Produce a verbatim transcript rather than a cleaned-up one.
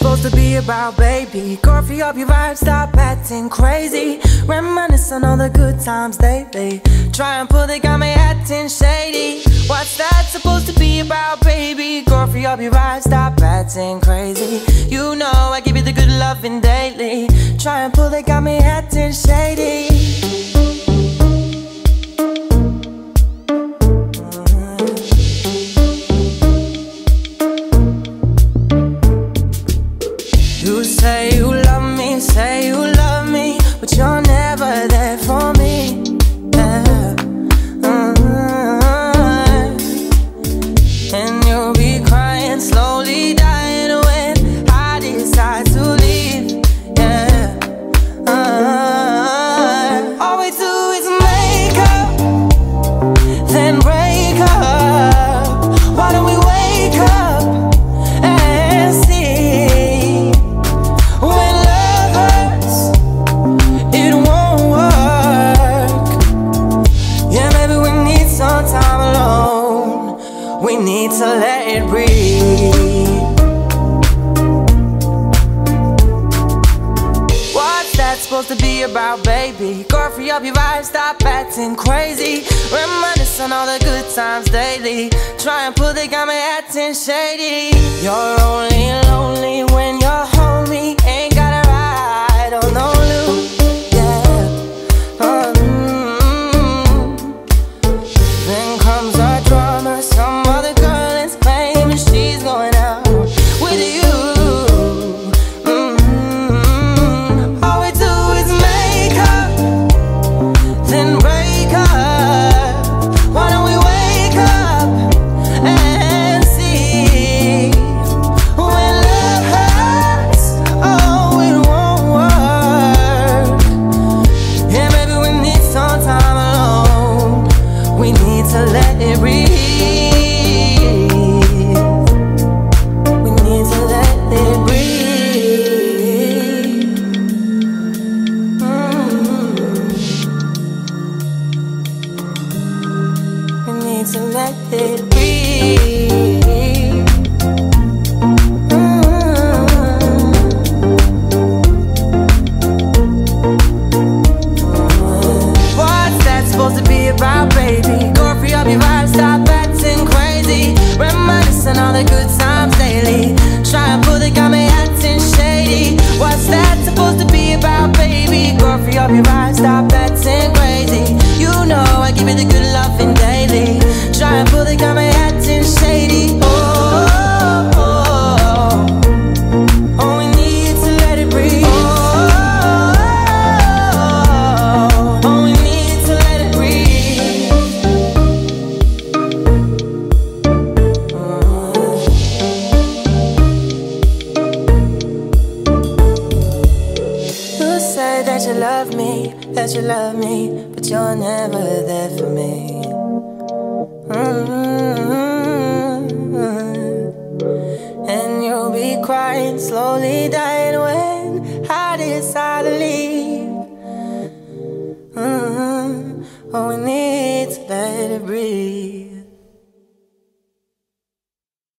supposed to be about, baby? Girl, free up your vibe, stop acting crazy. Reminisce on all the good times lately. Try and pull, they got me acting shady. What's that supposed to be about, baby? Girl, free up your vibe, stop acting crazy. You know I give you the good loving daily. Try and pull, they got me acting shady. You say you love me, say you love me, but you're never there for me. Yeah. uh-huh. And you'll be crying, slowly dying when I decide to leave. Yeah. uh-huh. All we do is make up, then break up. Why don't we wake up and see? We need to let it breathe. What's that supposed to be about, baby? Girl, free up your vibe, stop acting crazy. Reminisce on all the good times daily. Try and pull, they got me acting shady. You're only lonely when you're home. Me ain't got a ride on no loop. Yeah. mm-hmm. Then comes our drama. Some she's going out with you. mm-hmm. All we do is make up, then break up. Why don't we wake up and see? When love hurts, oh, it won't work. Yeah, maybe we need some time alone. We need to let it breathe. To let it breathe. mm-hmm. What's that supposed to be about, baby? Go free up your vibe, stop acting crazy. Reminiscing all the good times daily. Try and pull, they got me acting shady. What's that supposed to be about, baby? Go free up your vibe, stop acting crazy. You know I give you the good loving daily. Try and pull, they got me acting shady. Oh, oh, oh, oh, we need to let it breathe. Oh, oh, oh, we need to let it breathe. You say that you love me, that you love me, but you're never there for me. Mm-hmm. And you'll be crying, slowly dying when I decide to leave.